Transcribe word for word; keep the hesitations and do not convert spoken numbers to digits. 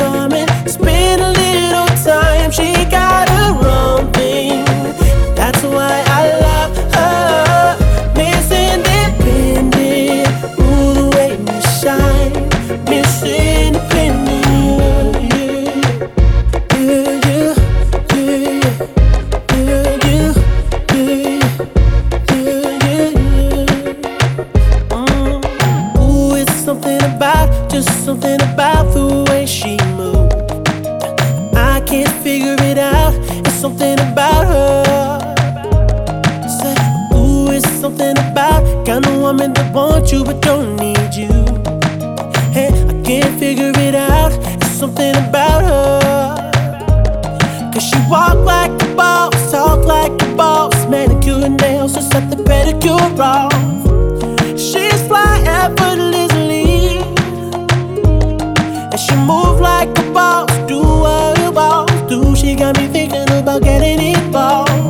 charming. Spend a little time, she got her own thing. That's why I love her. Miss Independent, ooh, the way you shine. Miss Independent, yeah, yeah, yeah, yeah, yeah, yeah, yeah, yeah, yeah. Mm. Ooh, it's something about, just something about the way she moves. I can't figure it out. It's something about her. Say, ooh, it's something about kind of woman that wants you but don't need you. Hey, I can't figure it out. It's something about her. Cause she walk like a boss, talk like a boss, manicure and nails, just set the pedicure off. She's fly effortlessly, and she move like a boss. Do what a boss do. She got me thinking about getting involved.